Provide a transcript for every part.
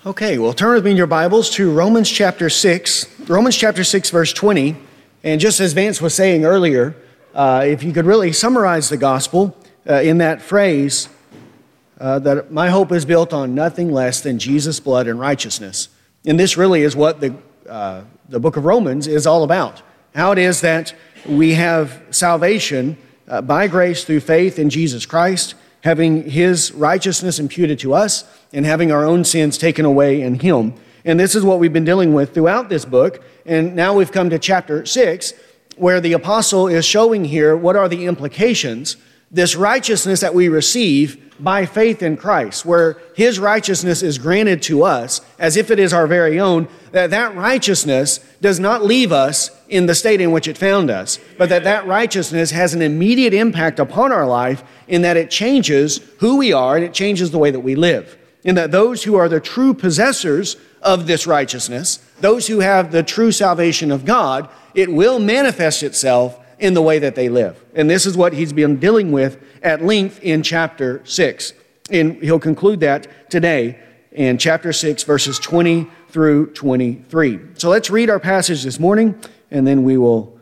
Okay, well, turn with me in your Bibles to Romans chapter 6, verse 20. And just as Vance was saying earlier, if you could really summarize the gospel in that phrase, that my hope is built on nothing less than Jesus' blood and righteousness. And this really is what the book of Romans is all about. How it is that we have salvation by grace through faith in Jesus Christ, having his righteousness imputed to us, and having our own sins taken away in him. And this is what we've been dealing with throughout this book. And now we've come to chapter 6, where the apostle is showing here what are the implications, this righteousness that we receive by faith in Christ, where his righteousness is granted to us as if it is our very own, that righteousness does not leave us in the state in which it found us, but that righteousness has an immediate impact upon our life in that it changes who we are and it changes the way that we live. In that those who are the true possessors of this righteousness, those who have the true salvation of God, it will manifest itself in the way that they live. And this is what he's been dealing with at length in chapter 6. And he'll conclude that today in chapter 6, verses 20 through 23. So let's read our passage this morning, and then we will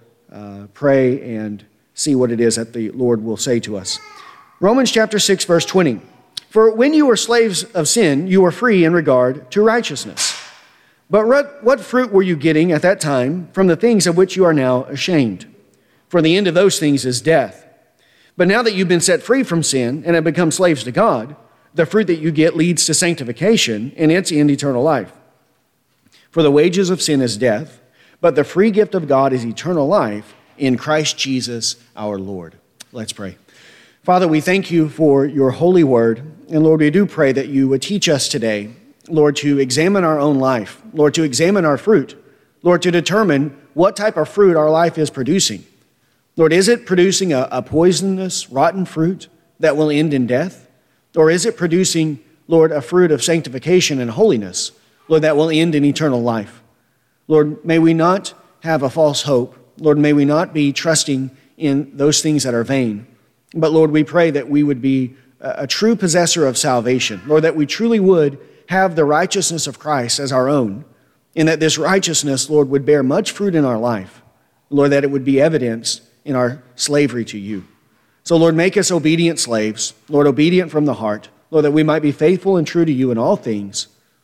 pray and see what it is that the Lord will say to us. Romans chapter 6, verse 20. For when you were slaves of sin, you were free in regard to righteousness. But what fruit were you getting at that time from the things of which you are now ashamed? For the end of those things is death. But now that you've been set free from sin and have become slaves to God, the fruit that you get leads to sanctification, and its end eternal life. For the wages of sin is death, but the free gift of God is eternal life in Christ Jesus our Lord. Let's pray. Father, we thank you for your holy word. And Lord, we do pray that you would teach us today, Lord, to examine our own life, Lord, to examine our fruit, Lord, to determine what type of fruit our life is producing. Lord, is it producing a poisonous, rotten fruit that will end in death? Or is it producing, Lord, a fruit of sanctification and holiness, Lord, that will end in eternal life? Lord, may we not have a false hope. Lord, may we not be trusting in those things that are vain. But Lord, we pray that we would be a true possessor of salvation. Lord, that we truly would have the righteousness of Christ as our own, and that this righteousness, Lord, would bear much fruit in our life. Lord, that it would be evidenced in our slavery to you. So Lord, make us obedient slaves, Lord, obedient from the heart, Lord, that we might be faithful and true to you in all things.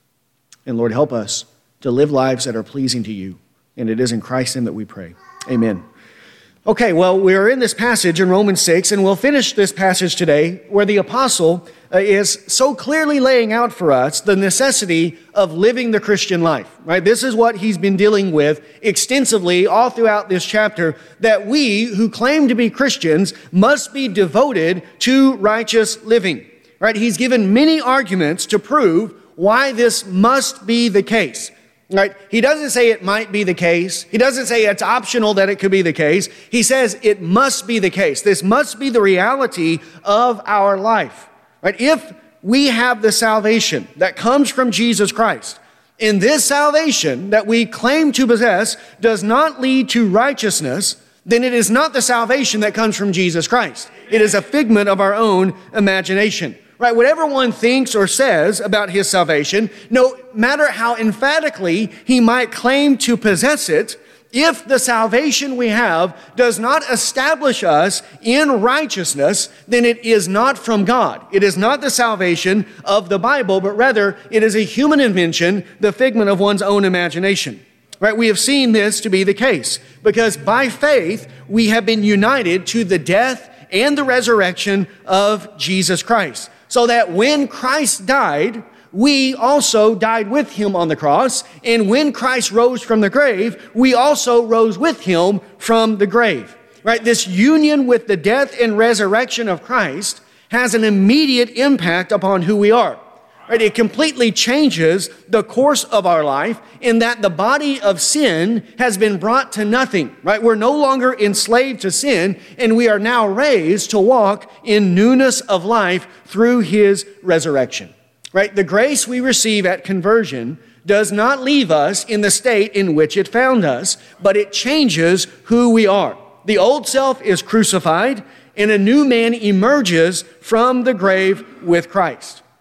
And Lord, help us to live lives that are pleasing to you. And it is in Christ's name that we pray. Amen. Okay, well, we are in this passage in Romans 6, and we'll finish this passage today where the apostle is so clearly laying out for us the necessity of living the Christian life, right? This is what he's been dealing with extensively all throughout this chapter, that we who claim to be Christians must be devoted to righteous living, right? He's given many arguments to prove why this must be the case. Right? He doesn't say it might be the case. He doesn't say it's optional that it could be the case. He says it must be the case. This must be the reality of our life. Right? If we have the salvation that comes from Jesus Christ, and this salvation that we claim to possess does not lead to righteousness, then it is not the salvation that comes from Jesus Christ. It is a figment of our own imagination. Right, whatever one thinks or says about his salvation, no matter how emphatically he might claim to possess it, if the salvation we have does not establish us in righteousness, then it is not from God. It is not the salvation of the Bible, but rather it is a human invention, the figment of one's own imagination. Right, we have seen this to be the case because by faith we have been united to the death and the resurrection of Jesus Christ. So that when Christ died, we also died with him on the cross. And when Christ rose from the grave, we also rose with him from the grave. Right? This union with the death and resurrection of Christ has an immediate impact upon who we are. Right? It completely changes the course of our life in that the body of sin has been brought to nothing. Right? We're no longer enslaved to sin, and we are now raised to walk in newness of life through his resurrection. Right? The grace we receive at conversion does not leave us in the state in which it found us, but it changes who we are. The old self is crucified, and a new man emerges from the grave with Christ.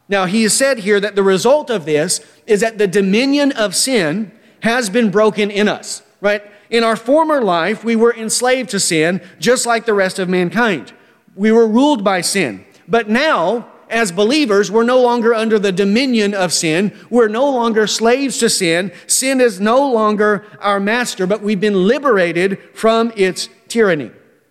Now, he has said here that the result of this is that the dominion of sin has been broken in us, right? In our former life, we were enslaved to sin, just like the rest of mankind. We were ruled by sin. But now, as believers, we're no longer under the dominion of sin. We're no longer slaves to sin. Sin is no longer our master, but we've been liberated from its tyranny.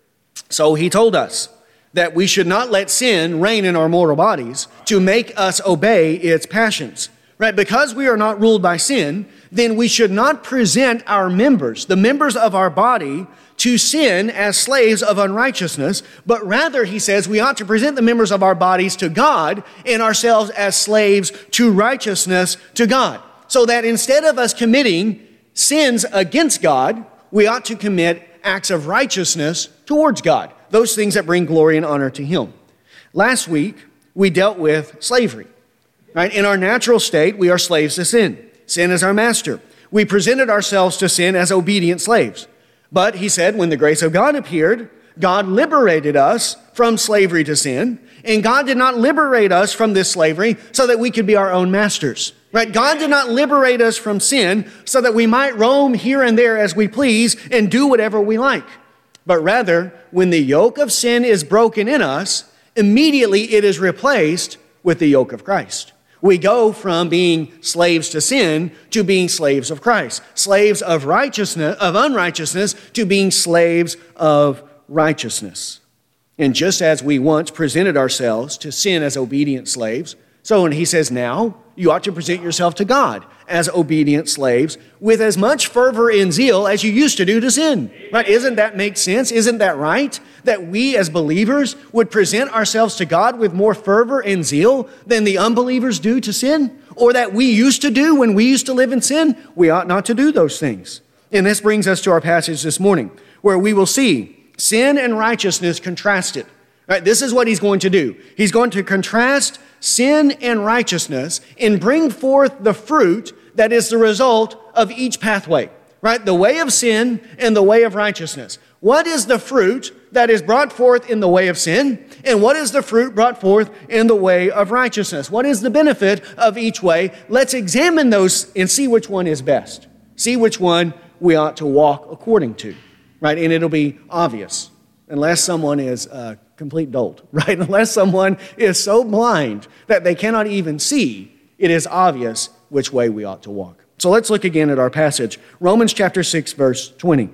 So he told us that we should not let sin reign in our mortal bodies to make us obey its passions. Right? Because we are not ruled by sin, then we should not present our members, the members of our body, to sin as slaves of unrighteousness, but rather, he says, we ought to present the members of our bodies to God and ourselves as slaves to righteousness to God. So that instead of us committing sins against God, we ought to commit acts of righteousness towards God, those things that bring glory and honor to Him. Last week, we dealt with slavery. Right? In our natural state, we are slaves to sin. Sin is our master. We presented ourselves to sin as obedient slaves. But he said, when the grace of God appeared, God liberated us from slavery to sin. And God did not liberate us from this slavery so that we could be our own masters. Right? God did not liberate us from sin so that we might roam here and there as we please and do whatever we like. But rather, when the yoke of sin is broken in us, immediately it is replaced with the yoke of Christ. We go from being slaves to sin to being slaves of Christ, slaves of righteousness, of unrighteousness, to being slaves of righteousness. And just as we once presented ourselves to sin as obedient slaves, so when he says now, you ought to present yourself to God as obedient slaves with as much fervor and zeal as you used to do to sin. Right? Isn't that make sense? Isn't that right? That we as believers would present ourselves to God with more fervor and zeal than the unbelievers do to sin? Or that we used to do when we used to live in sin? We ought not to do those things. And this brings us to our passage this morning, where we will see sin and righteousness contrasted. Right? This is what he's going to do. He's going to contrast sin and righteousness and bring forth the fruit that is the result of each pathway. Right? The way of sin and the way of righteousness. What is the fruit that is brought forth in the way of sin? And what is the fruit brought forth in the way of righteousness? What is the benefit of each way? Let's examine those and see which one is best. See which one we ought to walk according to. Right? And it'll be obvious. Unless someone is a complete dolt, right? Unless someone is so blind that they cannot even see, it is obvious which way we ought to walk. So let's look again at our passage. Romans chapter 6, verse 20.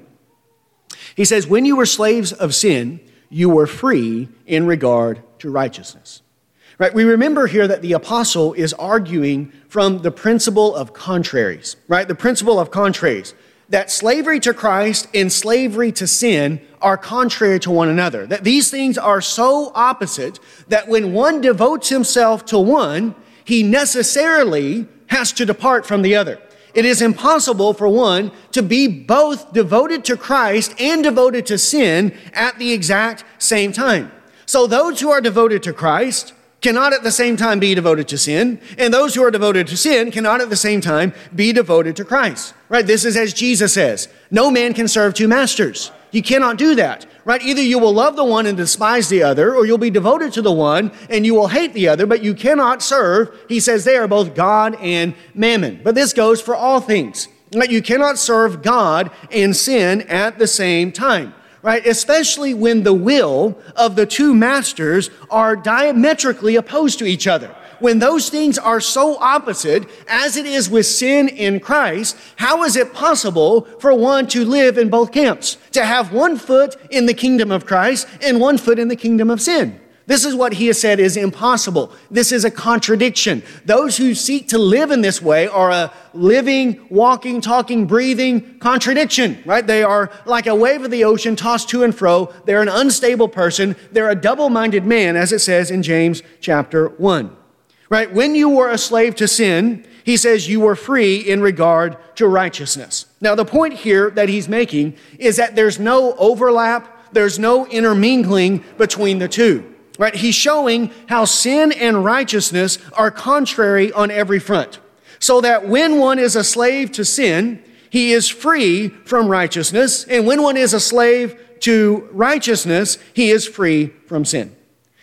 He says, when you were slaves of sin, you were free in regard to righteousness. Right? We remember here that the apostle is arguing from the principle of contraries, right? The principle of contraries. That slavery to Christ and slavery to sin are contrary to one another. That these things are so opposite that when one devotes himself to one, he necessarily has to depart from the other. It is impossible for one to be both devoted to Christ and devoted to sin at the exact same time. So those who are devoted to Christ cannot at the same time be devoted to sin, and those who are devoted to sin cannot at the same time be devoted to Christ. Right? This is as Jesus says, no man can serve two masters. You cannot do that. Right? Either you will love the one and despise the other, or you'll be devoted to the one and you will hate the other, but you cannot serve, he says there, both God and mammon. But this goes for all things. Right? You cannot serve God and sin at the same time. Right? Especially when the will of the two masters are diametrically opposed to each other. When those things are so opposite, as it is with sin in Christ, how is it possible for one to live in both camps? To have one foot in the kingdom of Christ and one foot in the kingdom of sin? This is what he has said is impossible. This is a contradiction. Those who seek to live in this way are a living, walking, talking, breathing contradiction, right? They are like a wave of the ocean tossed to and fro. They're an unstable person. They're a double-minded man, as it says in James chapter 1. Right? When you were a slave to sin, he says you were free in regard to righteousness. Now, the point here that he's making is that there's no overlap, there's no intermingling between the two. Right? He's showing how sin and righteousness are contrary on every front. So that when one is a slave to sin, he is free from righteousness. And when one is a slave to righteousness, he is free from sin.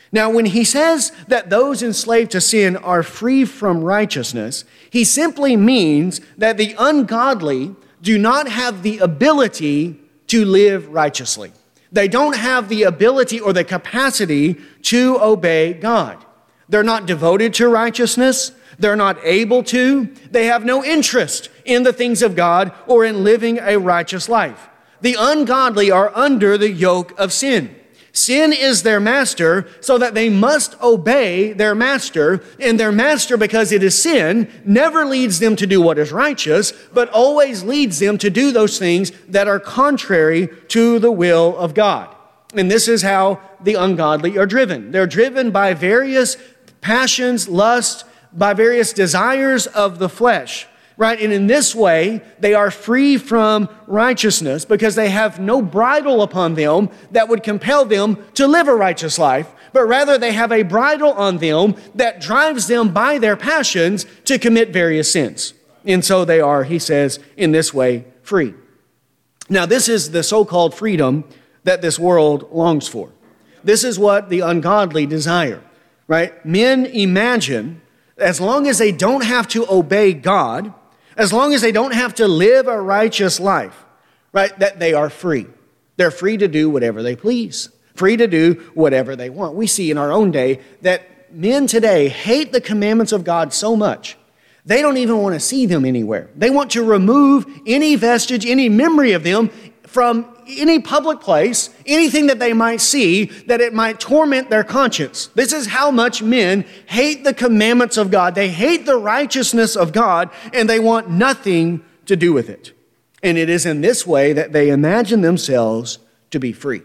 Now, when he says that those enslaved to sin are free from righteousness, he simply means that the ungodly do not have the ability to live righteously. They don't have the ability or the capacity to obey God. They're not devoted to righteousness. They're not able to. They have no interest in the things of God or in living a righteous life. The ungodly are under the yoke of sin. Sin is their master, so that they must obey their master, and their master, because it is sin, never leads them to do what is righteous, but always leads them to do those things that are contrary to the will of God. And this is how the ungodly are driven. They're driven by various passions, lusts, by various desires of the flesh. Right? And in this way, they are free from righteousness because they have no bridle upon them that would compel them to live a righteous life, but rather they have a bridle on them that drives them by their passions to commit various sins. And so they are, he says, in this way, free. Now, this is the so-called freedom that this world longs for. This is what the ungodly desire, right? Men imagine, as long as they don't have to obey God, as long as they don't have to live a righteous life, right, that they are free. They're free to do whatever they please, free to do whatever they want. We see in our own day that men today hate the commandments of God so much, they don't even want to see them anywhere. They want to remove any vestige, any memory of them from any public place, anything that they might see, that it might torment their conscience. This is how much men hate the commandments of God. They hate the righteousness of God, and they want nothing to do with it. And it is in this way that they imagine themselves to be free.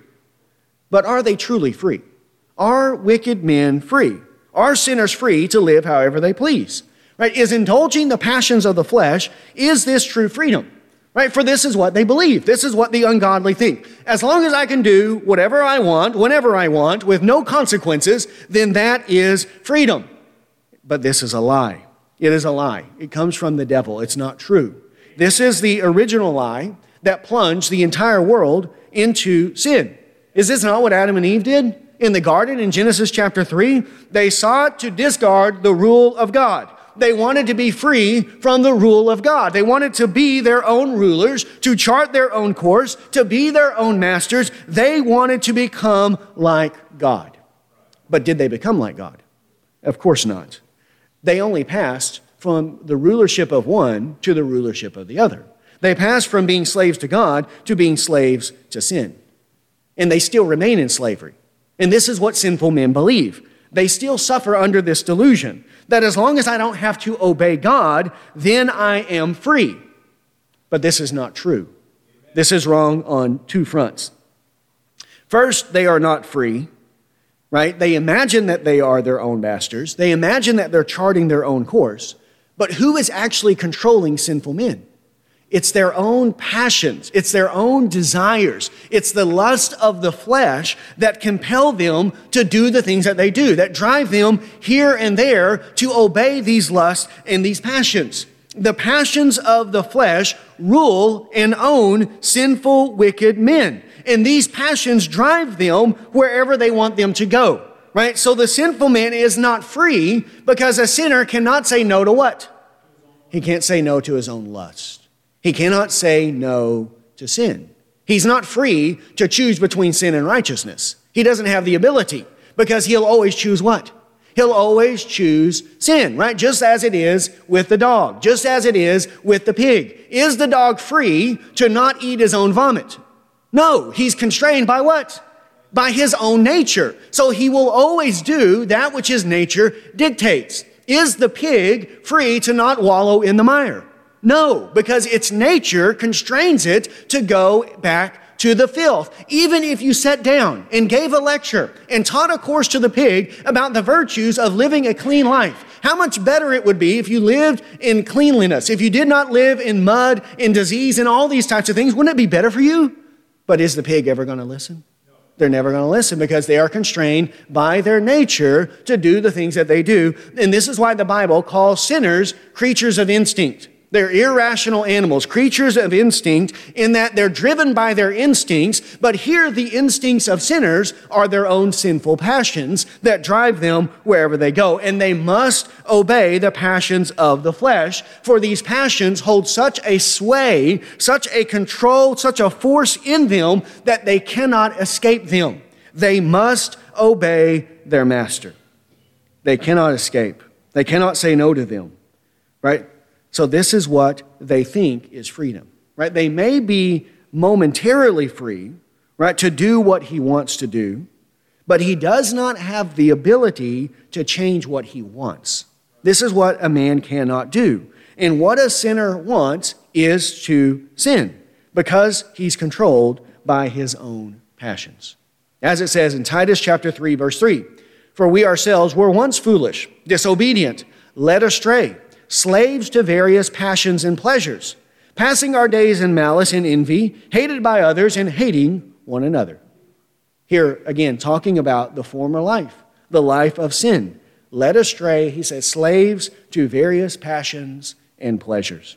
But are they truly free? Are wicked men free? Are sinners free to live however they please? Right? Is indulging the passions of the flesh, is this true freedom? Right? For this is what they believe. This is what the ungodly think. As long as I can do whatever I want, whenever I want, with no consequences, then that is freedom. But this is a lie. It is a lie. It comes from the devil. It's not true. This is the original lie that plunged the entire world into sin. Is this not what Adam and Eve did in the garden in Genesis chapter 3? They sought to discard the rule of God. They wanted to be free from the rule of God. They wanted to be their own rulers, to chart their own course, to be their own masters. They wanted to become like God. But did they become like God? Of course not. They only passed from the rulership of one to the rulership of the other. They passed from being slaves to God to being slaves to sin. And they still remain in slavery. And this is what sinful men believe. They still suffer under this delusion that as long as I don't have to obey God, then I am free. But this is not true. This is wrong on two fronts. First, they are not free, right? They imagine that they are their own masters. They imagine that they're charting their own course. But who is actually controlling sinful men? It's their own passions. It's their own desires. It's the lust of the flesh that compel them to do the things that they do, that drive them here and there to obey these lusts and these passions. The passions of the flesh rule and own sinful, wicked men. And these passions drive them wherever they want them to go, right? So the sinful man is not free because a sinner cannot say no to what? He can't say no to his own lust. He cannot say no to sin. He's not free to choose between sin and righteousness. He doesn't have the ability because he'll always choose what? He'll always choose sin, right? Just as it is with the dog, just as it is with the pig. Is the dog free to not eat his own vomit? No, he's constrained by what? By his own nature. So he will always do that which his nature dictates. Is the pig free to not wallow in the mire? No, because its nature constrains it to go back to the filth. Even if you sat down and gave a lecture and taught a course to the pig about the virtues of living a clean life, how much better it would be if you lived in cleanliness, if you did not live in mud, in disease, and all these types of things. Wouldn't it be better for you? But is the pig ever going to listen? They're never going to listen because they are constrained by their nature to do the things that they do. And this is why the Bible calls sinners creatures of instinct. They're irrational animals, creatures of instinct, in that they're driven by their instincts, but here the instincts of sinners are their own sinful passions that drive them wherever they go. And they must obey the passions of the flesh, for these passions hold such a sway, such a control, such a force in them that they cannot escape them. They must obey their master. They cannot escape. They cannot say no to them, right? So this is what they think is freedom, right? They may be momentarily free, right, to do what he wants to do, but he does not have the ability to change what he wants. This is what a man cannot do. And what a sinner wants is to sin because he's controlled by his own passions. As it says in Titus chapter 3, verse 3, "For we ourselves were once foolish, disobedient, led astray, slaves to various passions and pleasures, passing our days in malice and envy, hated by others and hating one another." Here again, talking about the former life, the life of sin. Led astray, he says, slaves to various passions and pleasures.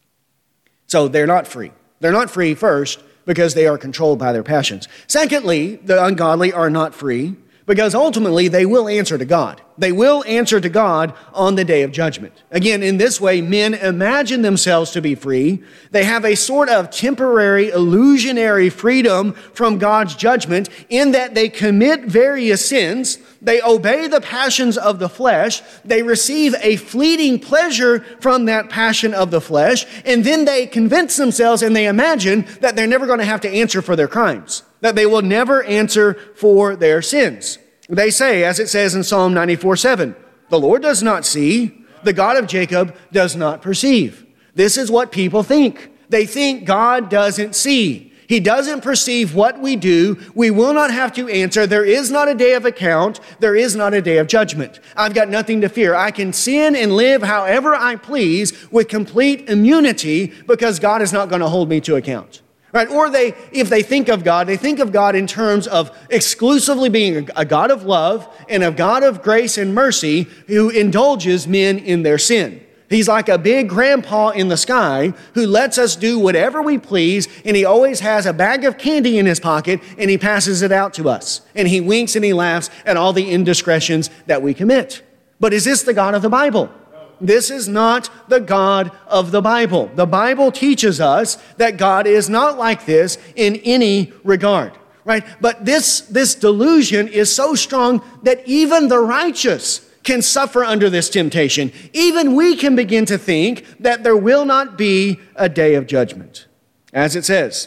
So they're not free. They're not free first because they are controlled by their passions. Secondly, the ungodly are not free because ultimately they will answer to God. They will answer to God on the day of judgment. Again, in this way, men imagine themselves to be free. They have a sort of temporary, illusionary freedom from God's judgment in that they commit various sins. They obey the passions of the flesh. They receive a fleeting pleasure from that passion of the flesh. And then they convince themselves and they imagine that they're never going to have to answer for their crimes, that they will never answer for their sins. They say, as it says in Psalm 94:7, "The Lord does not see, the God of Jacob does not perceive." This is what people think. They think God doesn't see. He doesn't perceive what we do. We will not have to answer. There is not a day of account. There is not a day of judgment. I've got nothing to fear. I can sin and live however I please with complete immunity because God is not going to hold me to account. Right? Or if they think of God in terms of exclusively being a God of love and a God of grace and mercy who indulges men in their sin. He's like a big grandpa in the sky who lets us do whatever we please, and he always has a bag of candy in his pocket, and he passes it out to us. And he winks and he laughs at all the indiscretions that we commit. But is this the God of the Bible? This is not the God of the Bible. The Bible teaches us that God is not like this in any regard, right? But this delusion is so strong that even the righteous can suffer under this temptation. Even we can begin to think that there will not be a day of judgment. As it says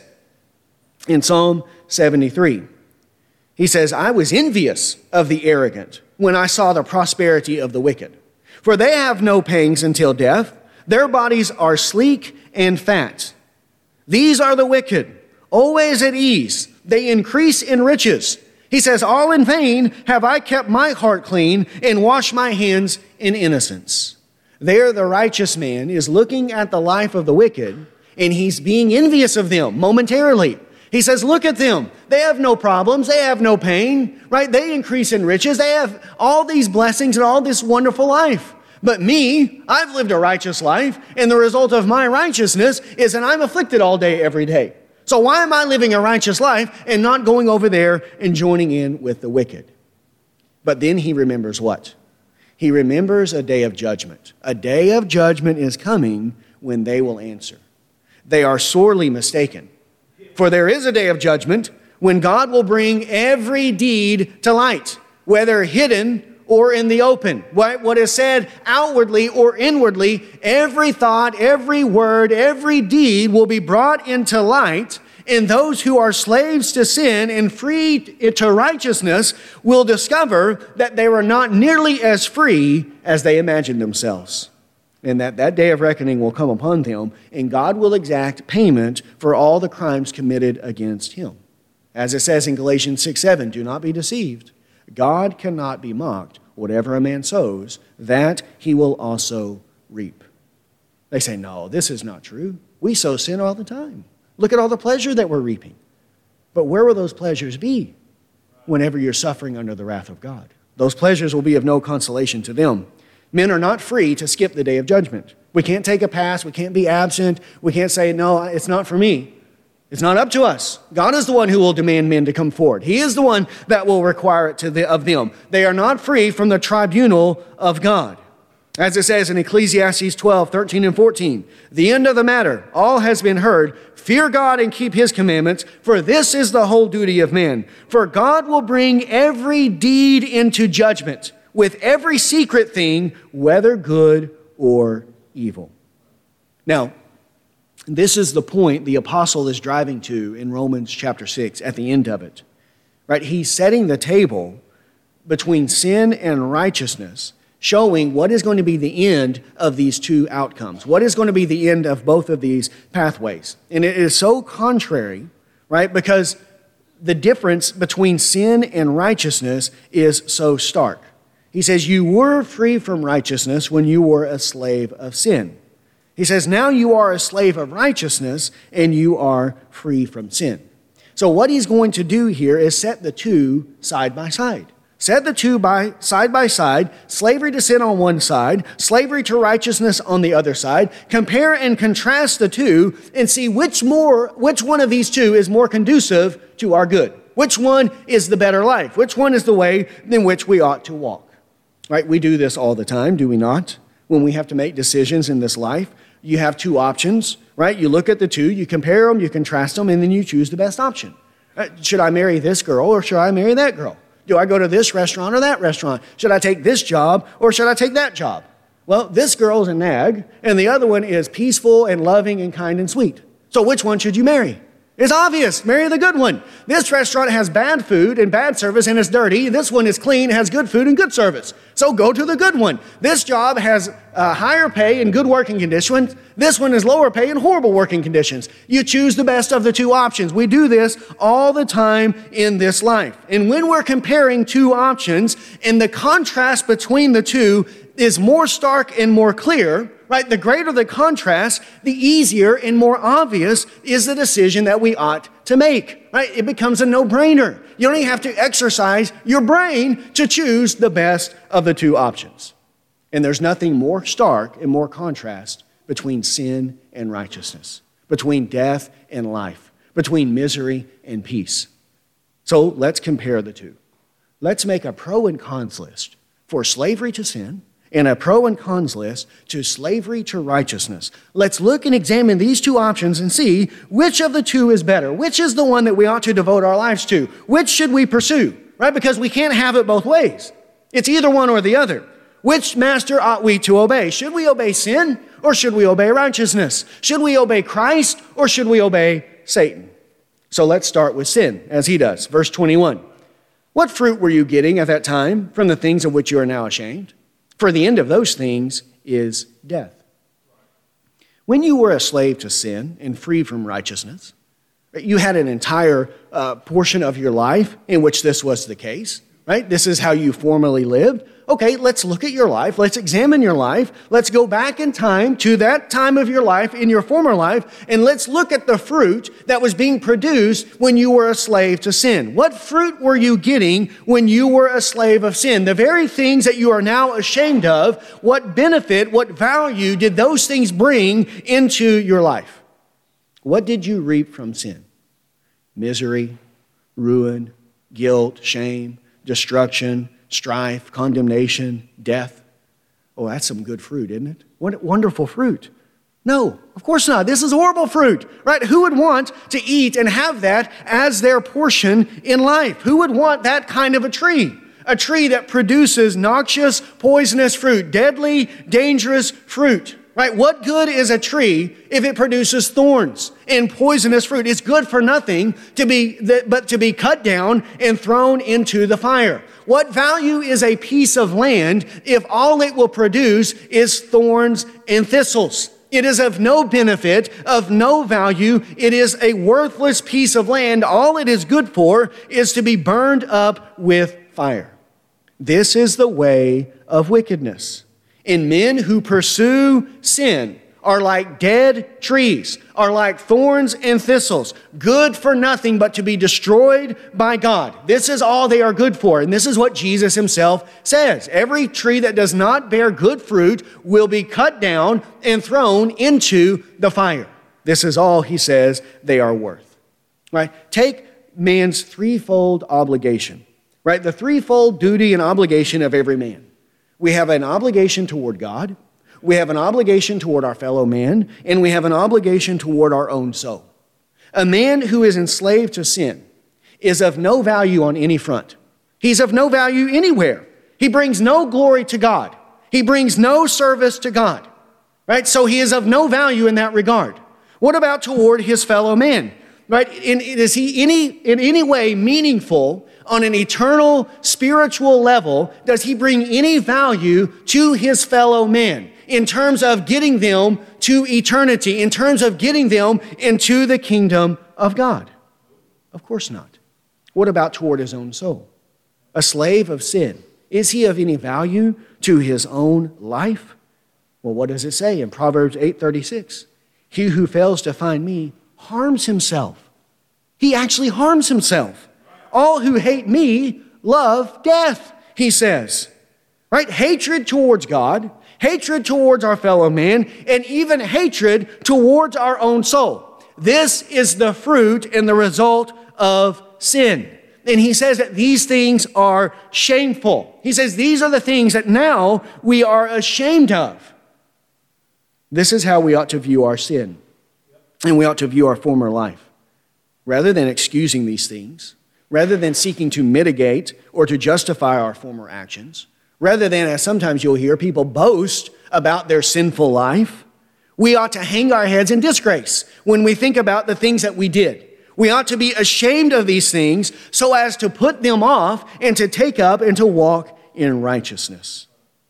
in Psalm 73, he says, "I was envious of the arrogant when I saw the prosperity of the wicked. For they have no pangs until death. Their bodies are sleek and fat. These are the wicked, always at ease. They increase in riches." He says, "All in vain have I kept my heart clean and washed my hands in innocence." There the righteous man is looking at the life of the wicked, and he's being envious of them momentarily. He says, look at them. They have no problems. They have no pain, right? They increase in riches. They have all these blessings and all this wonderful life. But me, I've lived a righteous life, and the result of my righteousness is that I'm afflicted all day, every day. So why am I living a righteous life and not going over there and joining in with the wicked? But then he remembers what? He remembers a day of judgment. A day of judgment is coming when they will answer. They are sorely mistaken. For there is a day of judgment when God will bring every deed to light, whether hidden or in the open. What is said outwardly or inwardly, every thought, every word, every deed will be brought into light, and those who are slaves to sin and free to righteousness will discover that they were not nearly as free as they imagined themselves. And that day of reckoning will come upon them, and God will exact payment for all the crimes committed against him. As it says in Galatians 6:7, "Do not be deceived. God cannot be mocked. Whatever a man sows, that he will also reap." They say, no, this is not true. We sow sin all the time. Look at all the pleasure that we're reaping. But where will those pleasures be whenever you're suffering under the wrath of God? Those pleasures will be of no consolation to them. Men are not free to skip the day of judgment. We can't take a pass. We can't be absent. We can't say, no, it's not for me. It's not up to us. God is the one who will demand men to come forward. He is the one that will require it of them. They are not free from the tribunal of God. As it says in Ecclesiastes 12, 13 and 14, the end of the matter, all has been heard. Fear God and keep his commandments, for this is the whole duty of man. For God will bring every deed into judgment with every secret thing, whether good or evil. Now, this is the point the apostle is driving to in Romans chapter 6 at the end of it. Right? He's setting the table between sin and righteousness, showing what is going to be the end of these two outcomes. What is going to be the end of both of these pathways. And it is so contrary, right? Because the difference between sin and righteousness is so stark. He says, you were free from righteousness when you were a slave of sin. He says, now you are a slave of righteousness and you are free from sin. So what he's going to do here is set the two side by side. Set the two side by side, slavery to sin on one side, slavery to righteousness on the other side. Compare and contrast the two and see which one of these two is more conducive to our good. Which one is the better life? Which one is the way in which we ought to walk? Right? We do this all the time, do we not? When we have to make decisions in this life, you have two options, right? You look at the two, you compare them, you contrast them, and then you choose the best option. Should I marry this girl or should I marry that girl? Do I go to this restaurant or that restaurant? Should I take this job or should I take that job? Well, this girl's a nag, and the other one is peaceful and loving and kind and sweet. So which one should you marry? It's obvious. Marry the good one. This restaurant has bad food and bad service and it's dirty. This one is clean, has good food and good service. So go to the good one. This job has higher pay and good working conditions. This one is lower pay and horrible working conditions. You choose the best of the two options. We do this all the time in this life. And when we're comparing two options and the contrast between the two is more stark and more clear, right? The greater the contrast, the easier and more obvious is the decision that we ought to make, right? It becomes a no-brainer. You don't even have to exercise your brain to choose the best of the two options. And there's nothing more stark and more contrast between sin and righteousness, between death and life, between misery and peace. So let's compare the two. Let's make a pro and cons list for slavery to sin and a pro and cons list to slavery to righteousness. Let's look and examine these two options and see which of the two is better. Which is the one that we ought to devote our lives to? Which should we pursue? Right? Because we can't have it both ways. It's either one or the other. Which master ought we to obey? Should we obey sin or should we obey righteousness? Should we obey Christ or should we obey Satan? So let's start with sin, as he does. Verse 21. What fruit were you getting at that time from the things of which you are now ashamed? For the end of those things is death. When you were a slave to sin and free from righteousness, you had an entire portion of your life in which this was the case, right? This is how you formerly lived. Okay, let's look at your life. Let's examine your life. Let's go back in time to that time of your life in your former life, and let's look at the fruit that was being produced when you were a slave to sin. What fruit were you getting when you were a slave of sin? The very things that you are now ashamed of, what benefit, what value did those things bring into your life? What did you reap from sin? Misery, ruin, guilt, shame, destruction, strife, condemnation, death. Oh, that's some good fruit, isn't it? What wonderful fruit. No, of course not. This is horrible fruit, right? Who would want to eat and have that as their portion in life? Who would want that kind of a tree? A tree that produces noxious, poisonous fruit, deadly, dangerous fruit, right? What good is a tree if it produces thorns and poisonous fruit? It's good for nothing but to be cut down and thrown into the fire. What value is a piece of land if all it will produce is thorns and thistles? It is of no benefit, of no value. It is a worthless piece of land. All it is good for is to be burned up with fire. This is the way of wickedness. And men who pursue sin are like dead trees, are like thorns and thistles, good for nothing but to be destroyed by God. This is all they are good for. And this is what Jesus himself says. Every tree that does not bear good fruit will be cut down and thrown into the fire. This is all, he says, they are worth. Right? Take man's threefold obligation. Right? The threefold duty and obligation of every man. We have an obligation toward God. We have an obligation toward our fellow man, and we have an obligation toward our own soul. A man who is enslaved to sin is of no value on any front. He's of no value anywhere. He brings no glory to God. He brings no service to God. Right? So he is of no value in that regard. What about toward his fellow man? Right? Is he in any way meaningful on an eternal spiritual level? Does he bring any value to his fellow man in terms of getting them to eternity, in terms of getting them into the kingdom of God? Of course not. What about toward his own soul? A slave of sin. Is he of any value to his own life? Well, what does it say in Proverbs 8:36? He who fails to find me harms himself. He actually harms himself. All who hate me love death, he says. Right? Hatred towards God, hatred towards our fellow man, and even hatred towards our own soul. This is the fruit and the result of sin. And he says that these things are shameful. He says these are the things that now we are ashamed of. This is how we ought to view our sin, and we ought to view our former life. Rather than excusing these things, rather than seeking to mitigate or to justify our former actions, rather than, as sometimes you'll hear, people boast about their sinful life, we ought to hang our heads in disgrace when we think about the things that we did. We ought to be ashamed of these things so as to put them off and to take up and to walk in righteousness.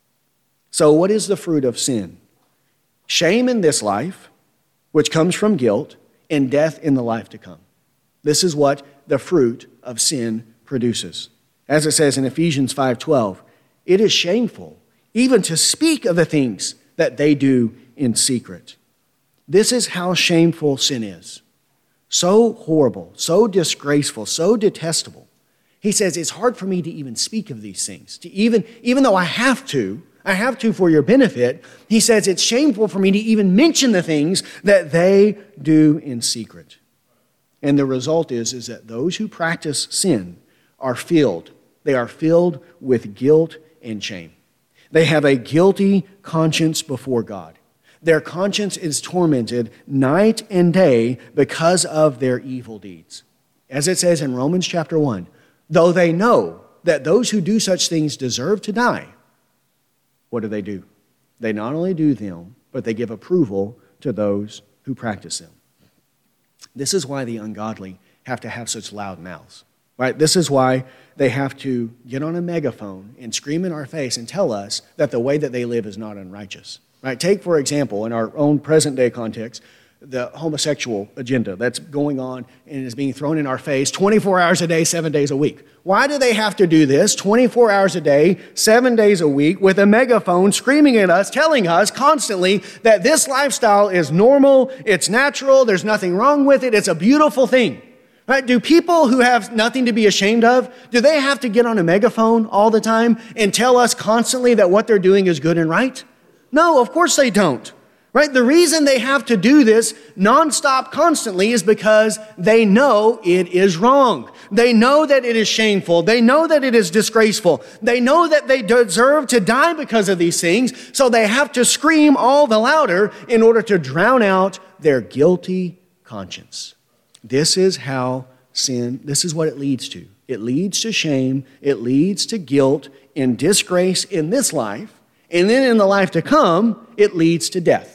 So what is the fruit of sin? Shame in this life, which comes from guilt, and death in the life to come. This is what the fruit of sin produces. As it says in Ephesians 5:12, it is shameful even to speak of the things that they do in secret. This is how shameful sin is. So horrible, so disgraceful, so detestable. He says it's hard for me to even speak of these things. Even though I have to for your benefit, he says it's shameful for me to even mention the things that they do in secret. And the result is that those who practice sin are filled with guilt and shame. They have a guilty conscience before God. Their conscience is tormented night and day because of their evil deeds. As it says in Romans chapter 1, though they know that those who do such things deserve to die, what do? They not only do them, but they give approval to those who practice them. This is why the ungodly have to have such loud mouths, right? This is why they have to get on a megaphone and scream in our face and tell us that the way that they live is not unrighteous, right? Take, for example, in our own present-day context, the homosexual agenda that's going on and is being thrown in our face 24 hours a day, 7 days a week. Why do they have to do this 24 hours a day, 7 days a week with a megaphone screaming at us, telling us constantly that this lifestyle is normal, it's natural, there's nothing wrong with it, it's a beautiful thing? Right? Do people who have nothing to be ashamed of, do they have to get on a megaphone all the time and tell us constantly that what they're doing is good and right? No, of course they don't. Right? The reason they have to do this nonstop constantly is because they know it is wrong. They know that it is shameful. They know that it is disgraceful. They know that they deserve to die because of these things, so they have to scream all the louder in order to drown out their guilty conscience. This is how sin, this is what it leads to. It leads to shame. It leads to guilt and disgrace in this life. And then in the life to come, it leads to death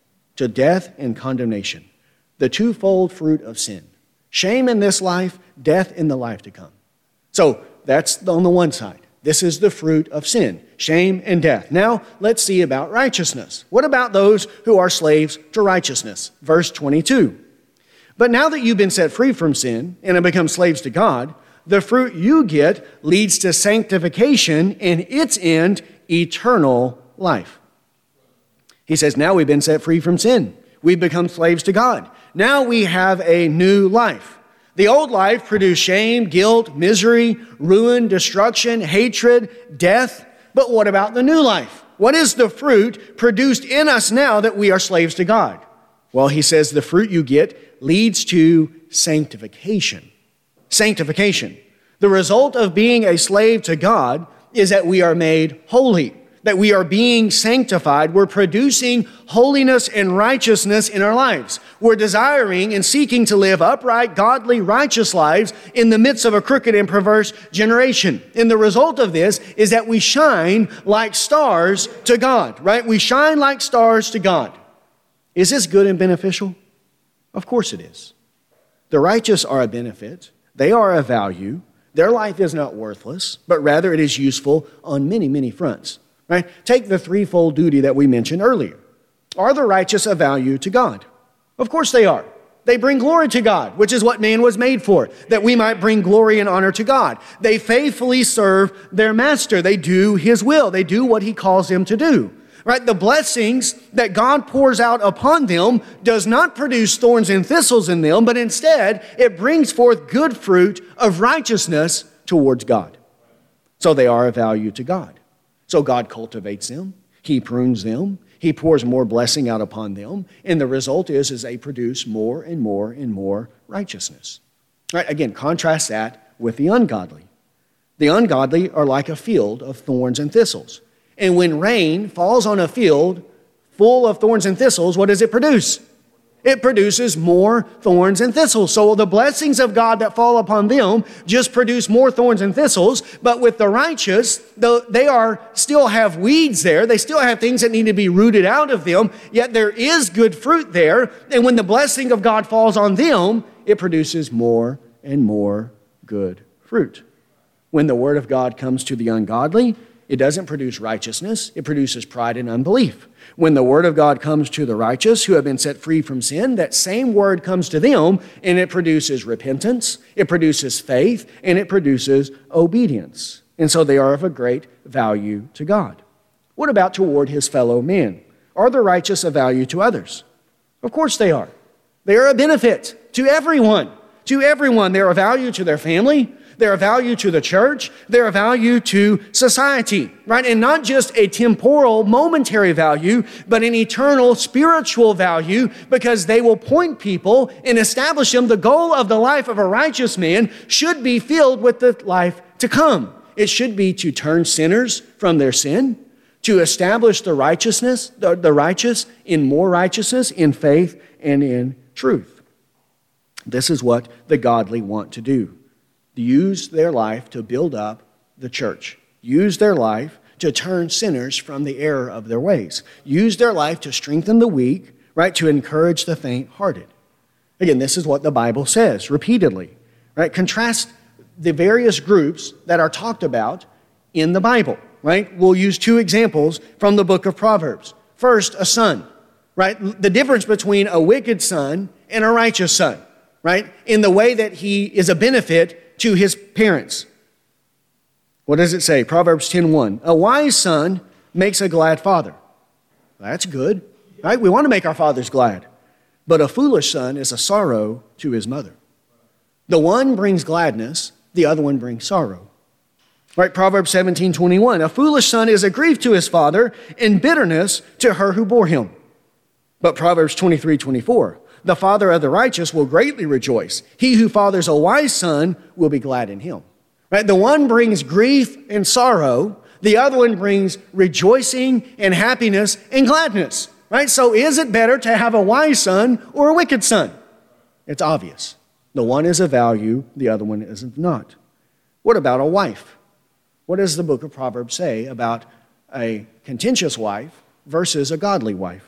and condemnation. The twofold fruit of sin. Shame in this life, death in the life to come. So that's on the one side. This is the fruit of sin, shame and death. Now let's see about righteousness. What about those who are slaves to righteousness? Verse 22. But now that you've been set free from sin and have become slaves to God, the fruit you get leads to sanctification and its end, eternal life. He says, now we've been set free from sin. We've become slaves to God. Now we have a new life. The old life produced shame, guilt, misery, ruin, destruction, hatred, death. But what about the new life? What is the fruit produced in us now that we are slaves to God? Well, he says the fruit you get leads to sanctification. Sanctification. The result of being a slave to God is that we are made holy, that we are being sanctified. We're producing holiness and righteousness in our lives. We're desiring and seeking to live upright, godly, righteous lives in the midst of a crooked and perverse generation. And the result of this is that we shine like stars to God, right? We shine like stars to God. Is this good and beneficial? Of course it is. The righteous are a benefit. They are a value. Their life is not worthless, but rather it is useful on many, many fronts. Right? Take the threefold duty that we mentioned earlier. Are the righteous a value to God? Of course they are. They bring glory to God, which is what man was made for, that we might bring glory and honor to God. They faithfully serve their master. They do his will. They do what he calls them to do. Right? The blessings that God pours out upon them does not produce thorns and thistles in them, but instead it brings forth good fruit of righteousness towards God. So they are a value to God. So God cultivates them, he prunes them, he pours more blessing out upon them, and the result is they produce more and more and more righteousness. Right? Again, contrast that with the ungodly. The ungodly are like a field of thorns and thistles. And when rain falls on a field full of thorns and thistles, what does it produce? It produces more thorns and thistles. So the blessings of God that fall upon them just produce more thorns and thistles. But with the righteous, they still have weeds there. They still have things that need to be rooted out of them. Yet there is good fruit there. And when the blessing of God falls on them, it produces more and more good fruit. When the word of God comes to the ungodly, it doesn't produce righteousness. It produces pride and unbelief. When the word of God comes to the righteous who have been set free from sin, that same word comes to them and it produces repentance, it produces faith, and it produces obedience. And so they are of a great value to God. What about toward his fellow men? Are the righteous of value to others? Of course they are. They are a benefit to everyone. To everyone. They're a value to their family. They're a value to the church. They're a value to society, right? And not just a temporal, momentary value, but an eternal, spiritual value, because they will point people and establish them. The goal of the life of a righteous man should be filled with the life to come. It should be to turn sinners from their sin, to establish the righteousness, the righteous in more righteousness, in faith and in truth. This is what the godly want to do. Use their life to build up the church. Use their life to turn sinners from the error of their ways. Use their life to strengthen the weak, right? To encourage the faint-hearted. Again, this is what the Bible says repeatedly, right? Contrast the various groups that are talked about in the Bible, right? We'll use two examples from the book of Proverbs. First, a son, right? The difference between a wicked son and a righteous son, right? In the way that he is a benefit to his parents. What does it say? Proverbs 10:1. A wise son makes a glad father. That's good, right? We want to make our fathers glad. But a foolish son is a sorrow to his mother. The one brings gladness, the other one brings sorrow. Right? Proverbs 17:21. A foolish son is a grief to his father and bitterness to her who bore him. But Proverbs 23:24. The father of the righteous will greatly rejoice. He who fathers a wise son will be glad in him. Right? The one brings grief and sorrow. The other one brings rejoicing and happiness and gladness. Right? So is it better to have a wise son or a wicked son? It's obvious. The one is of value, the other one is not. What about a wife? What does the book of Proverbs say about a contentious wife versus a godly wife?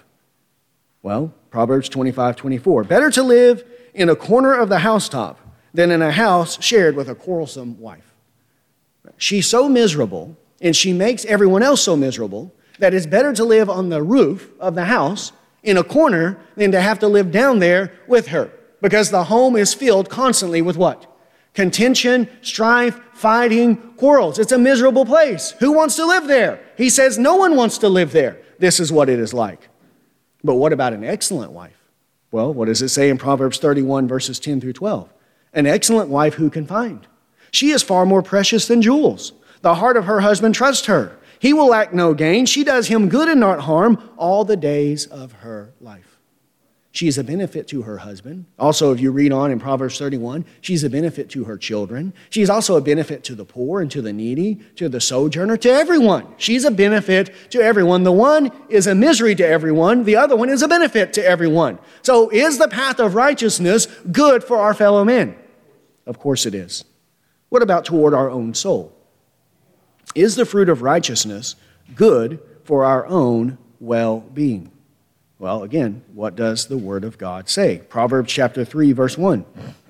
Well, Proverbs 25:24. Better to live in a corner of the housetop than in a house shared with a quarrelsome wife. She's so miserable, and she makes everyone else so miserable, that it's better to live on the roof of the house in a corner than to have to live down there with her. Because the home is filled constantly with what? Contention, strife, fighting, quarrels. It's a miserable place. Who wants to live there? He says no one wants to live there. This is what it is like. But what about an excellent wife? Well, what does it say in Proverbs 31, verses 10 through 12? An excellent wife who can find? She is far more precious than jewels. The heart of her husband trusts her. He will lack no gain. She does him good and not harm all the days of her life. She is a benefit to her husband. Also, if you read on in Proverbs 31, she's a benefit to her children. She's also a benefit to the poor and to the needy, to the sojourner, to everyone. She's a benefit to everyone. The one is a misery to everyone. The other one is a benefit to everyone. So is the path of righteousness good for our fellow men? Of course it is. What about toward our own soul? Is the fruit of righteousness good for our own well-being? Well, again, what does the Word of God say? Proverbs chapter 3, verse 1.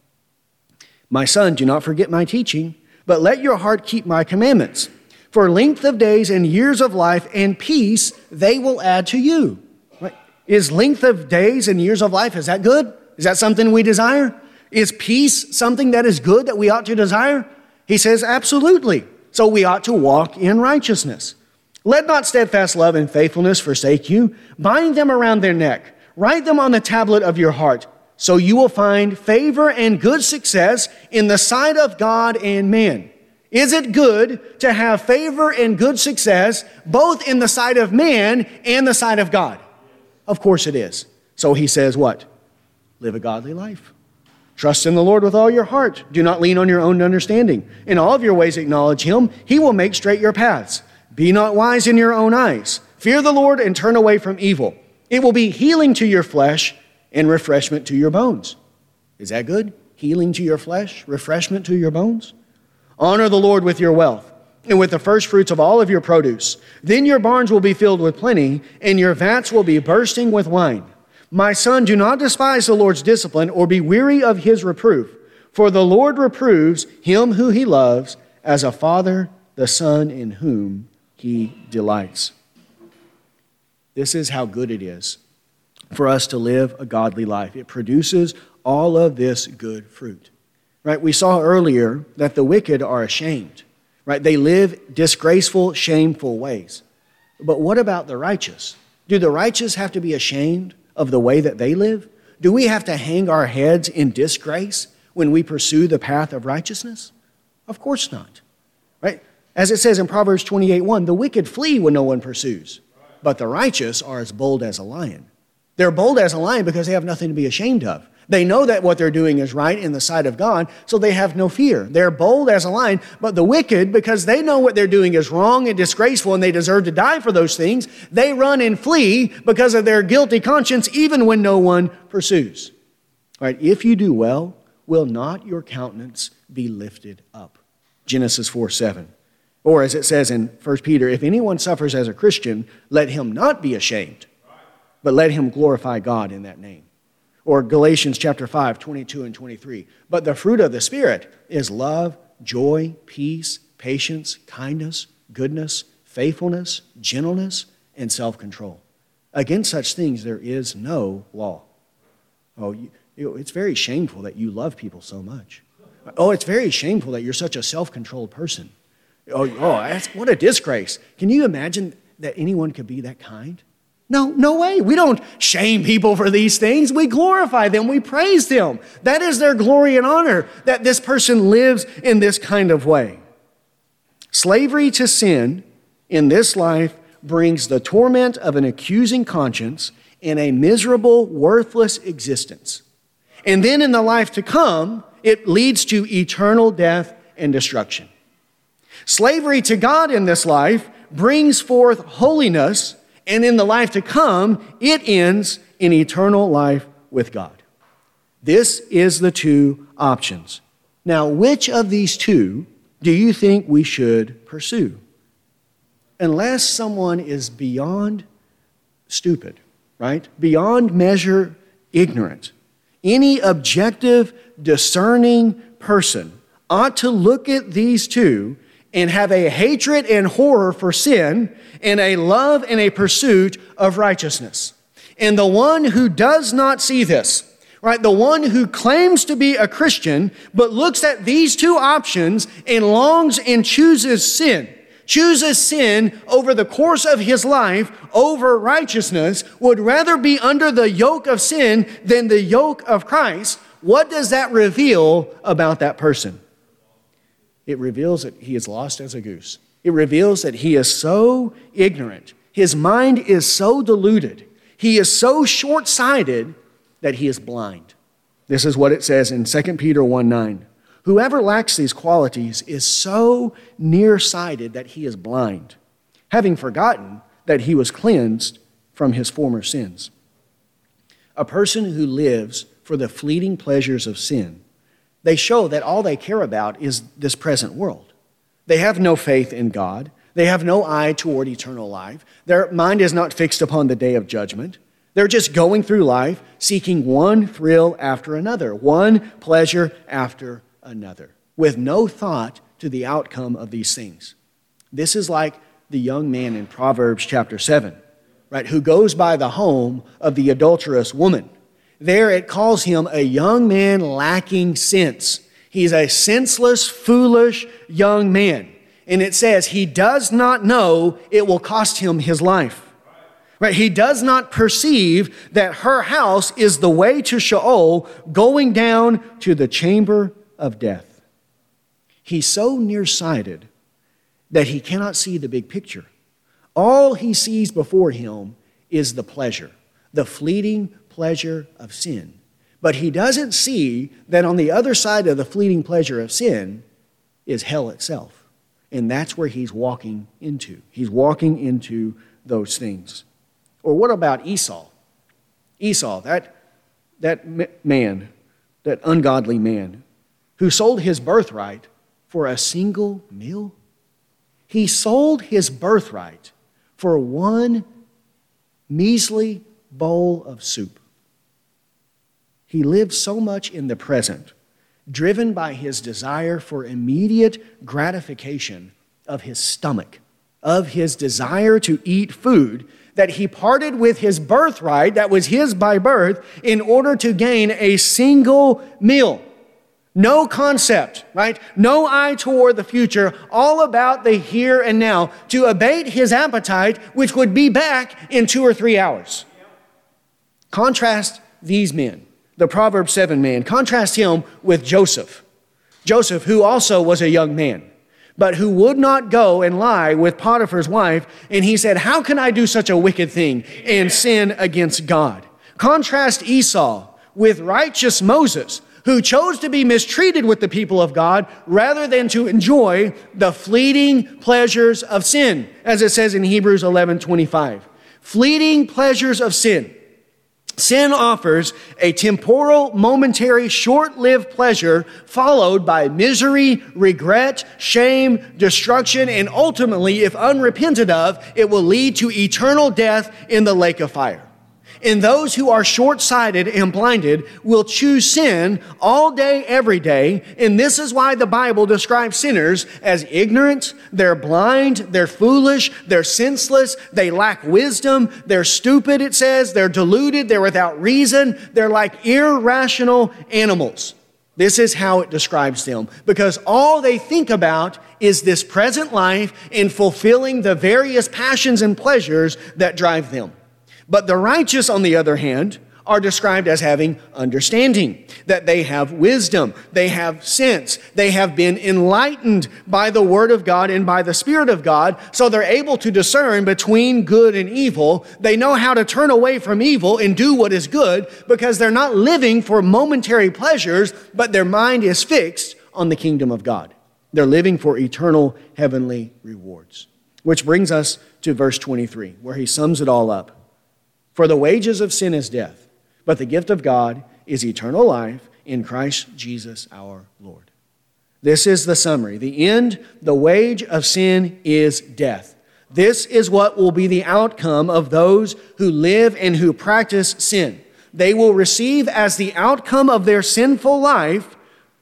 My son, do not forget my teaching, but let your heart keep my commandments. For length of days and years of life and peace they will add to you. Right? Is length of days and years of life, is that good? Is that something we desire? Is peace something that is good that we ought to desire? He says, absolutely. So we ought to walk in righteousness. Let not steadfast love and faithfulness forsake you. Bind them around their neck. Write them on the tablet of your heart, so you will find favor and good success in the sight of God and man. Is it good to have favor and good success both in the sight of man and the sight of God? Of course it is. So he says what? Live a godly life. Trust in the Lord with all your heart. Do not lean on your own understanding. In all of your ways acknowledge him. He will make straight your paths. Be not wise in your own eyes. Fear the Lord and turn away from evil. It will be healing to your flesh and refreshment to your bones. Is that good? Healing to your flesh, refreshment to your bones? Honor the Lord with your wealth and with the first fruits of all of your produce. Then your barns will be filled with plenty, and your vats will be bursting with wine. My son, do not despise the Lord's discipline or be weary of his reproof. For the Lord reproves him who he loves, as a father the son in whom he delights. This is how good it is for us to live a godly life. It produces all of this good fruit. Right? We saw earlier that the wicked are ashamed. Right? They live disgraceful, shameful ways. But what about the righteous? Do the righteous have to be ashamed of the way that they live? Do we have to hang our heads in disgrace when we pursue the path of righteousness? Of course not. Right? As it says in Proverbs 28:1, the wicked flee when no one pursues, but the righteous are as bold as a lion. They're bold as a lion because they have nothing to be ashamed of. They know that what they're doing is right in the sight of God, so they have no fear. They're bold as a lion, but the wicked, because they know what they're doing is wrong and disgraceful and they deserve to die for those things, they run and flee because of their guilty conscience, even when no one pursues. All right, if you do well, will not your countenance be lifted up? Genesis 4:7. Or as it says in 1 Peter, if anyone suffers as a Christian, let him not be ashamed, but let him glorify God in that name. Or Galatians chapter 5, 22 and 23. But the fruit of the Spirit is love, joy, peace, patience, kindness, goodness, faithfulness, gentleness, and self-control. Against such things there is no law. Oh, it's very shameful that you love people so much. Oh, it's very shameful that you're such a self-controlled person. Oh, what a disgrace. Can you imagine that anyone could be that kind? No way. We don't shame people for these things. We glorify them. We praise them. That is their glory and honor, that this person lives in this kind of way. Slavery to sin in this life brings the torment of an accusing conscience and a miserable, worthless existence. And then in the life to come, it leads to eternal death and destruction. Slavery to God in this life brings forth holiness, and in the life to come, it ends in eternal life with God. This is the two options. Now, which of these two do you think we should pursue? Unless someone is beyond stupid, right? Beyond measure ignorant. Any objective, discerning person ought to look at these two and have a hatred and horror for sin and a love and a pursuit of righteousness. And the one who does not see this, right, the one who claims to be a Christian but looks at these two options and longs and chooses sin, chooses sin over the course of his life over righteousness, would rather be under the yoke of sin than the yoke of Christ, what does that reveal about that person? It reveals that he is lost as a goose. It reveals that he is so ignorant. His mind is so deluded. He is so short-sighted that he is blind. This is what it says in 2 Peter 1:9. Whoever lacks these qualities is so nearsighted that he is blind, having forgotten that he was cleansed from his former sins. A person who lives for the fleeting pleasures of sin, they show that all they care about is this present world. They have no faith in God. They have no eye toward eternal life. Their mind is not fixed upon the day of judgment. They're just going through life seeking one thrill after another, one pleasure after another, with no thought to the outcome of these things. This is like the young man in Proverbs chapter 7, right, who goes by the home of the adulterous woman. There it calls him a young man lacking sense. He's a senseless, foolish young man. And it says he does not know it will cost him his life. Right? He does not perceive that her house is the way to Sheol, going down to the chamber of death. He's so nearsighted that he cannot see the big picture. All he sees before him is the pleasure, the fleeting pleasure of sin. But he doesn't see that on the other side of the fleeting pleasure of sin is hell itself. And that's where he's walking into. He's walking into those things. Or what about Esau? Esau, that man, that ungodly man, who sold his birthright for a single meal? He sold his birthright for one measly bowl of soup. He lived so much in the present, driven by his desire for immediate gratification of his stomach, of his desire to eat food, that he parted with his birthright that was his by birth in order to gain a single meal. No concept, right? No eye toward the future, all about the here and now, to abate his appetite, which would be back in 2 or 3 hours. Contrast these men, the Proverbs 7 man, contrast him with Joseph. Joseph, who also was a young man, but who would not go and lie with Potiphar's wife, and he said, how can I do such a wicked thing and sin against God? Contrast Esau with righteous Moses, who chose to be mistreated with the people of God rather than to enjoy the fleeting pleasures of sin, as it says in Hebrews 11:25. Fleeting pleasures of sin. Sin offers a temporal, momentary, short-lived pleasure followed by misery, regret, shame, destruction, and ultimately, if unrepented of, it will lead to eternal death in the lake of fire. And those who are short-sighted and blinded will choose sin all day, every day. And this is why the Bible describes sinners as ignorant, they're blind, they're foolish, they're senseless, they lack wisdom, they're stupid, it says, they're deluded, they're without reason, they're like irrational animals. This is how it describes them, because all they think about is this present life and fulfilling the various passions and pleasures that drive them. But the righteous, on the other hand, are described as having understanding, that they have wisdom, they have sense, they have been enlightened by the Word of God and by the Spirit of God, so they're able to discern between good and evil. They know how to turn away from evil and do what is good because they're not living for momentary pleasures, but their mind is fixed on the kingdom of God. They're living for eternal heavenly rewards. Which brings us to verse 23, where he sums it all up. For the wages of sin is death, but the gift of God is eternal life in Christ Jesus our Lord. This is the summary. The end, the wage of sin is death. This is what will be the outcome of those who live and who practice sin. They will receive as the outcome of their sinful life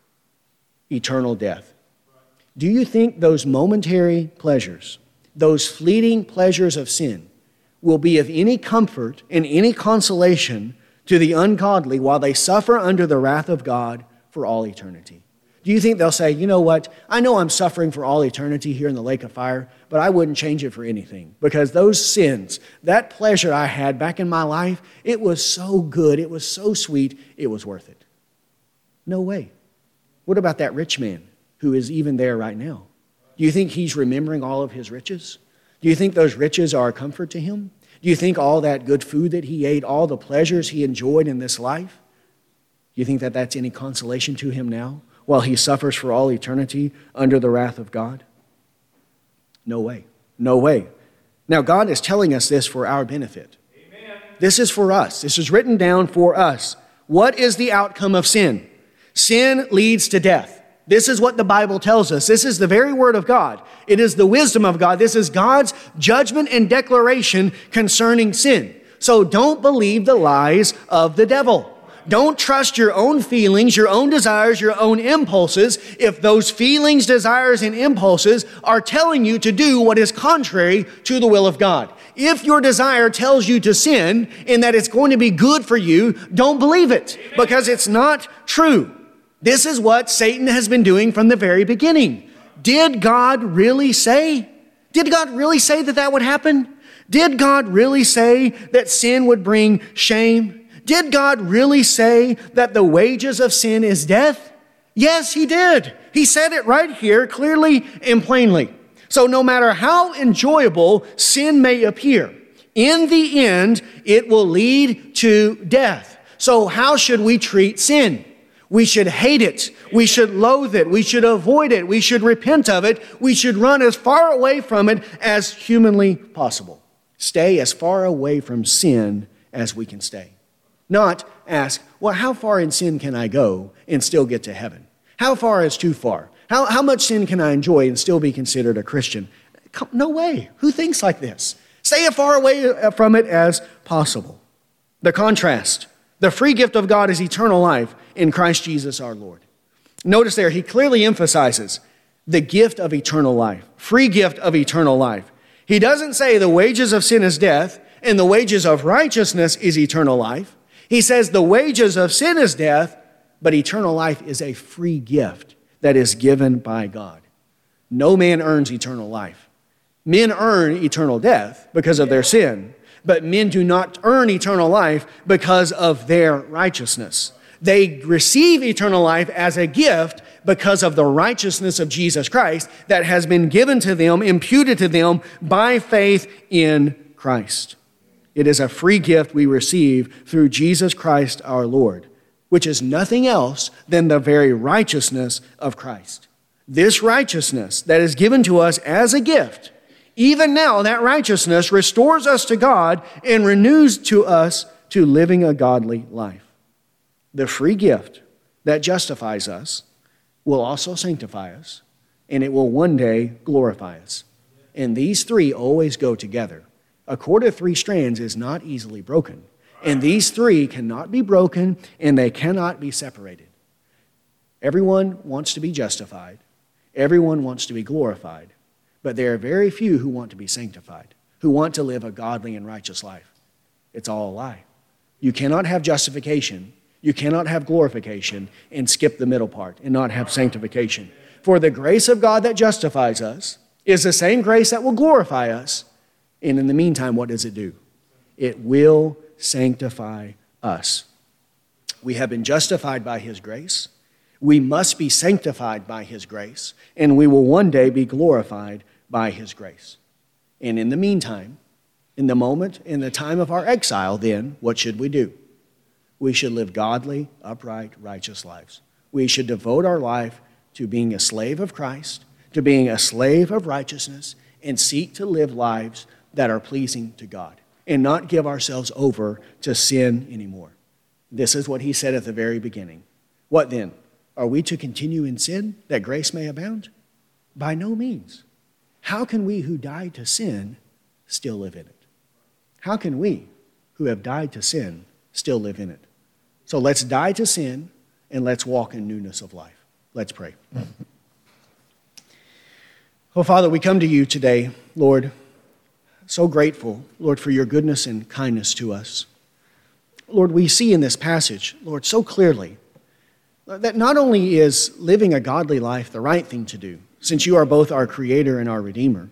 eternal death. Do you think those momentary pleasures, those fleeting pleasures of sin, will be of any comfort and any consolation to the ungodly while they suffer under the wrath of God for all eternity? Do you think they'll say, you know what, I know I'm suffering for all eternity here in the lake of fire, but I wouldn't change it for anything, because those sins, that pleasure I had back in my life, it was so good, it was so sweet, it was worth it? No way. What about that rich man who is even there right now? Do you think he's remembering all of his riches? Do you think those riches are a comfort to him? Do you think all that good food that he ate, all the pleasures he enjoyed in this life, do you think that that's any consolation to him now, while he suffers for all eternity under the wrath of God? No way. No way. Now, God is telling us this for our benefit. Amen. This is for us. This is written down for us. What is the outcome of sin? Sin leads to death. This is what the Bible tells us. This is the very word of God. It is the wisdom of God. This is God's judgment and declaration concerning sin. So don't believe the lies of the devil. Don't trust your own feelings, your own desires, your own impulses, if those feelings, desires, and impulses are telling you to do what is contrary to the will of God. If your desire tells you to sin and that it's going to be good for you, don't believe it, because it's not true. This is what Satan has been doing from the very beginning. Did God really say? Did God really say that that would happen? Did God really say that sin would bring shame? Did God really say that the wages of sin is death? Yes, he did. He said it right here clearly and plainly. So no matter how enjoyable sin may appear, in the end, it will lead to death. So how should we treat sin? We should hate it. We should loathe it. We should avoid it. We should repent of it. We should run as far away from it as humanly possible. Stay as far away from sin as we can stay. Not ask, well, how far in sin can I go and still get to heaven? How far is too far? How much sin can I enjoy and still be considered a Christian? No way. Who thinks like this? Stay as far away from it as possible. The contrast. The free gift of God is eternal life in Christ Jesus our Lord. Notice there, he clearly emphasizes the gift of eternal life, free gift of eternal life. He doesn't say the wages of sin is death and the wages of righteousness is eternal life. He says the wages of sin is death, but eternal life is a free gift that is given by God. No man earns eternal life. Men earn eternal death because of their sin, but men do not earn eternal life because of their righteousness. They receive eternal life as a gift because of the righteousness of Jesus Christ that has been given to them, imputed to them by faith in Christ. It is a free gift we receive through Jesus Christ our Lord, which is nothing else than the very righteousness of Christ. This righteousness that is given to us as a gift, even now that righteousness restores us to God and renews to us to living a godly life. The free gift that justifies us will also sanctify us, and it will one day glorify us. And these three always go together. A cord of three strands is not easily broken, and these three cannot be broken, and they cannot be separated. Everyone wants to be justified. Everyone wants to be glorified. But there are very few who want to be sanctified, who want to live a godly and righteous life. It's all a lie. You cannot have justification, you cannot have glorification, and skip the middle part and not have sanctification. For the grace of God that justifies us is the same grace that will glorify us. And in the meantime, what does it do? It will sanctify us. We have been justified by His grace. We must be sanctified by His grace, and we will one day be glorified by His grace. And in the meantime, in the moment, in the time of our exile, then, what should we do? We should live godly, upright, righteous lives. We should devote our life to being a slave of Christ, to being a slave of righteousness, and seek to live lives that are pleasing to God, and not give ourselves over to sin anymore. This is what he said at the very beginning. What then? Are we to continue in sin that grace may abound? By no means. How can we who died to sin still live in it? How can we who have died to sin still live in it? So let's die to sin and let's walk in newness of life. Let's pray. Oh, Father, we come to you today, Lord, so grateful, Lord, for your goodness and kindness to us. Lord, we see in this passage, Lord, so clearly that not only is living a godly life the right thing to do, since you are both our Creator and our Redeemer,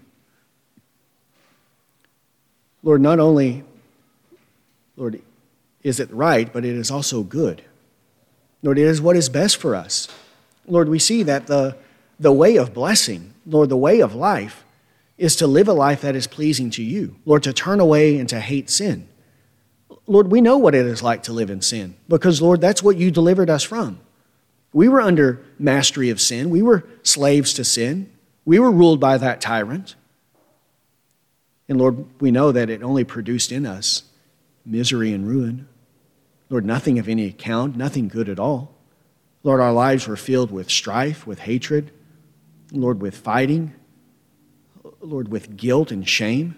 Lord, not only, Lord, is it right, but it is also good. Lord, it is what is best for us. Lord, we see that the way of blessing, Lord, the way of life, is to live a life that is pleasing to you. Lord, to turn away and to hate sin. Lord, we know what it is like to live in sin because, Lord, that's what you delivered us from. We were under mastery of sin. We were slaves to sin. We were ruled by that tyrant. And Lord, we know that it only produced in us misery and ruin. Lord, nothing of any account, nothing good at all. Lord, our lives were filled with strife, with hatred, Lord, with fighting, Lord, with guilt and shame.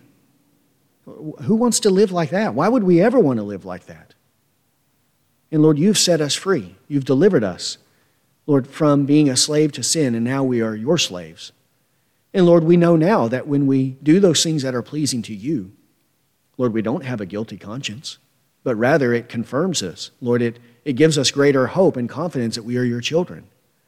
Who wants to live like that? Why would we ever want to live like that? And Lord, you've set us free. You've delivered us, Lord, from being a slave to sin, and now we are your slaves. And Lord, we know now that when we do those things that are pleasing to you, Lord, we don't have a guilty conscience, but rather it confirms us. Lord, it gives us greater hope and confidence that we are your children.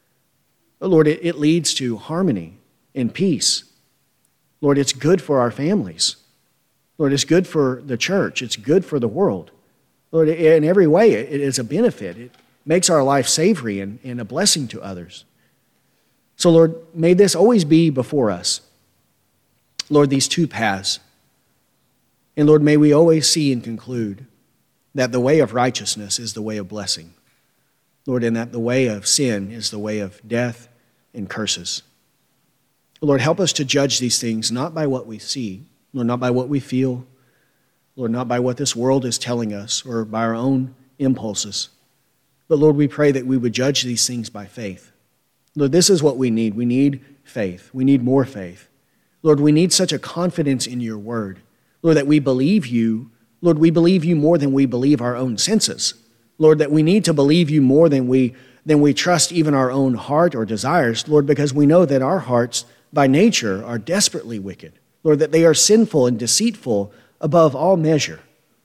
Lord, it leads to harmony and peace. Lord, it's good for our families. Lord, it's good for the church. It's good for the world. Lord, in every way, it is a benefit. It makes our life savory and a blessing to others. So, Lord, may this always be before us. Lord, these two paths. And Lord, may we always see and conclude that the way of righteousness is the way of blessing. Lord, and that the way of sin is the way of death and curses. Lord, help us to judge these things not by what we see, Lord, not by what we feel, Lord, not by what this world is telling us or by our own impulses. But Lord, we pray that we would judge these things by faith. Lord, this is what we need. We need faith. We need more faith. Lord, we need such a confidence in your word. Lord, that we believe you. Lord, we believe you more than we believe our own senses. Lord, that we need to believe you more than we trust even our own heart or desires. Lord, because we know that our hearts by nature are desperately wicked. Lord, that they are sinful and deceitful above all measure.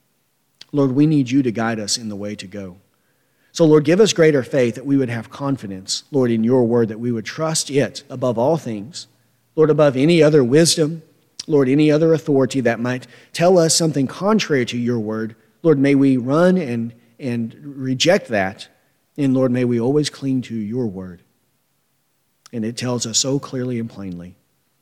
Lord, we need you to guide us in the way to go. So, Lord, give us greater faith that we would have confidence, Lord, in your word, that we would trust it above all things. Lord, above any other wisdom, Lord, any other authority that might tell us something contrary to your word. Lord, may we run and reject that. And Lord, may we always cling to your word. And it tells us so clearly and plainly,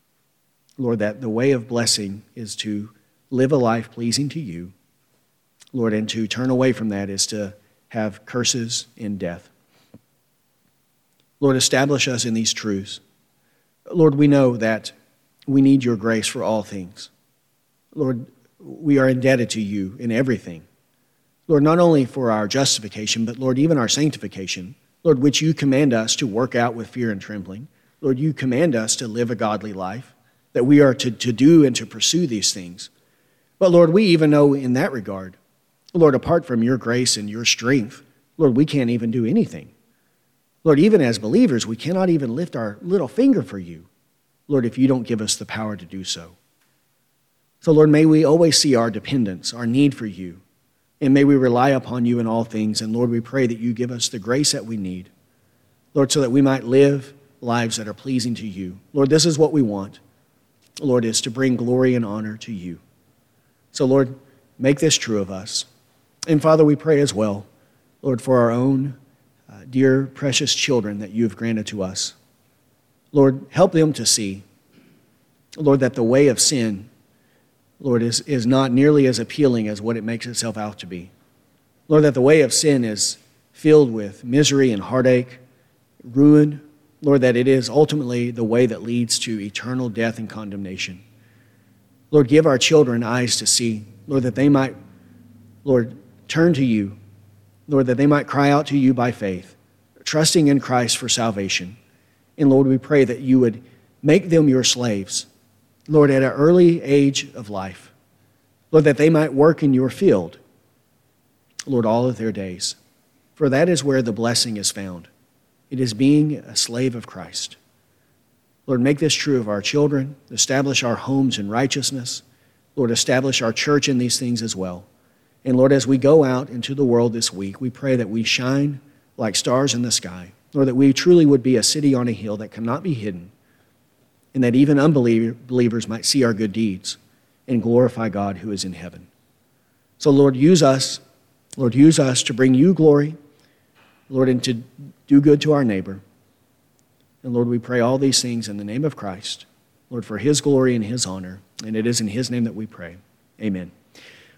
Lord, that the way of blessing is to live a life pleasing to you. Lord, and to turn away from that is to have curses and death. Lord, establish us in these truths. Lord, we know that we need your grace for all things. Lord, we are indebted to you in everything. Lord, not only for our justification, but Lord, even our sanctification. Lord, which you command us to work out with fear and trembling. Lord, you command us to live a godly life, that we are to do and to pursue these things. But Lord, we even know in that regard, Lord, apart from your grace and your strength, Lord, we can't even do anything. Lord, even as believers, we cannot even lift our little finger for you, Lord, if you don't give us the power to do so. So, Lord, may we always see our dependence, our need for you, and may we rely upon you in all things. And Lord, we pray that you give us the grace that we need, Lord, so that we might live lives that are pleasing to you. Lord, this is what we want, Lord, is to bring glory and honor to you. So, Lord, make this true of us. And Father, we pray as well, Lord, for our own dear, precious children that you have granted to us. Lord, help them to see, Lord, that the way of sin, Lord, is not nearly as appealing as what it makes itself out to be. Lord, that the way of sin is filled with misery and heartache, ruin. Lord, that it is ultimately the way that leads to eternal death and condemnation. Lord, give our children eyes to see, Lord, that they might, Lord, turn to you, Lord, that they might cry out to you by faith, trusting in Christ for salvation. And Lord, we pray that you would make them your slaves, Lord, at an early age of life. Lord, that they might work in your field, Lord, all of their days. For that is where the blessing is found. It is being a slave of Christ. Lord, make this true of our children. Establish our homes in righteousness. Lord, establish our church in these things as well. And Lord, as we go out into the world this week, we pray that we shine like stars in the sky. Lord, that we truly would be a city on a hill that cannot be hidden, and that even unbelievers might see our good deeds and glorify God who is in heaven. So, Lord, use us. Lord, use us to bring you glory, Lord, and to do good to our neighbor. And Lord, we pray all these things in the name of Christ, Lord, for his glory and his honor. And it is in his name that we pray. Amen.